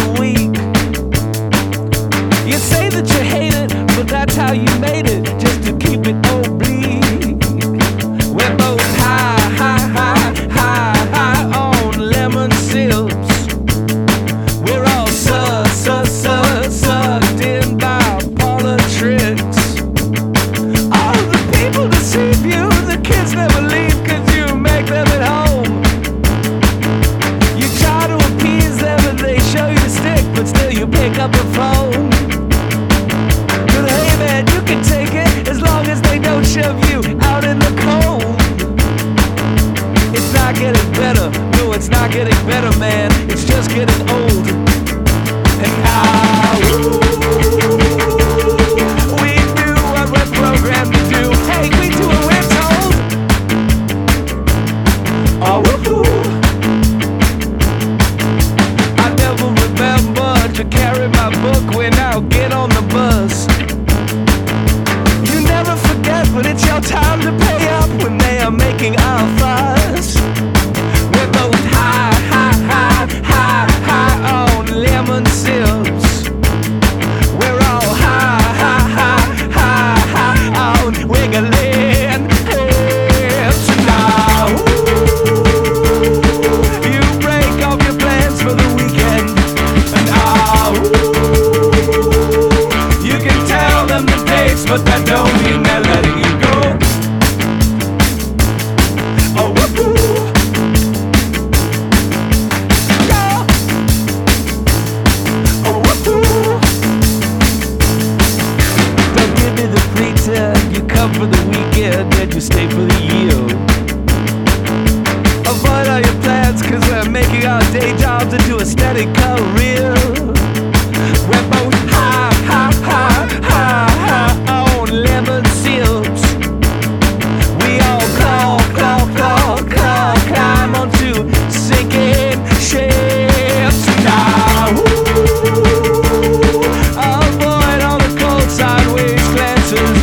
a week. You say that you hate it, but that's how you made it, just to keep it oblique. We're both high on lemon sips. We're all sucked in by politics. All the people deceive you, the kids never leave 'cause you make them at home. You try to appease them and they show you the stick, but still you pick up the phone. But hey man, you can take it as long as they don't shove you out in the cold. It's not getting better, no it's not getting better man, it's just getting old. And now we do what we're programmed to do. Hey, we do what we're told. Oh, woohoo. I never remember to carry my book when I get on the bus. You never forget when it's your time to pay up when they are making our fuss. We're both high on lemon sips. We're all high on wiggling hips. Now you break off your plans for the weekend, and you can tell them the dates, but that don't mean they're letting you go. Oh, woohoo. You come for the weekend, then you stay for the year. Avoid all your plans, 'cause we're making our day jobs into a steady career. We're both high on lemon sips. We all climb onto sinking ships. Now avoid all the cold sideways glances.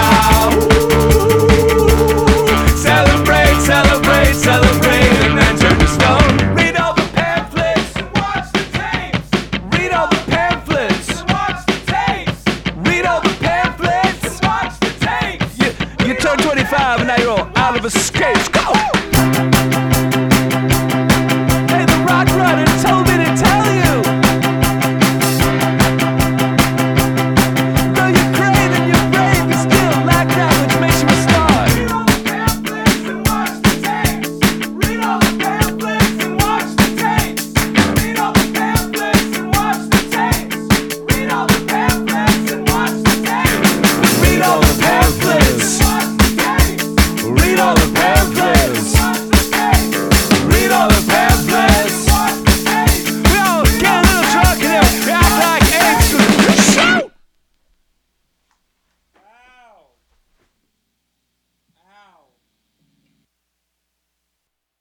Celebrate, and then turn to stone. Read all the pamphlets and watch the tapes. Read all the pamphlets and watch the tapes. Read all the pamphlets and watch the tapes. You turn 25 and now you're all out of escape.